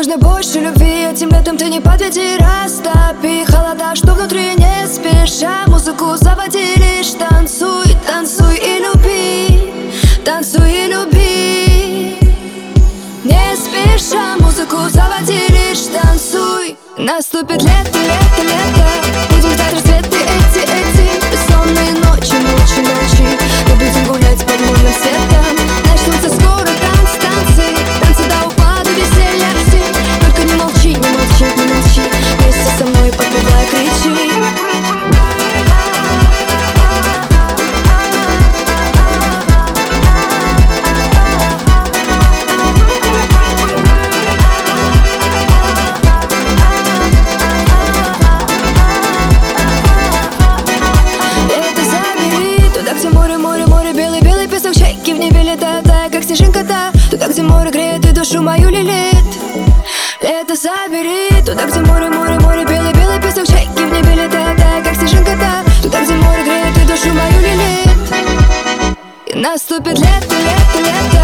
нужно больше любви, этим летом ты не подведи. Растопи холода, что внутри, не спеша музыку заводи. Лишь танцуй, танцуй и люби, танцуй и люби. Не спеша музыку заводи, лишь танцуй. Наступит лето, лето, лето, будем ждать рассветы эти бессонные ночи, ночи, ночи. Мы будем гулять под лунным светом. Начнутся скоро танцы, танцы, танцы до упаду, веселья все. Только не молчи, не молчи, не молчи. Вместе со мной подпевай, кричи. В небе летает, тая, как снежинка-то. Туда, где море греет и душу мою лелеет. Лето забери, туда, где море, море, море, белый, белый песок. Чайки в небе летает, тая, как снежинка-то. Туда, где море греет и душу мою лелеет. И наступит лето, лето, лето.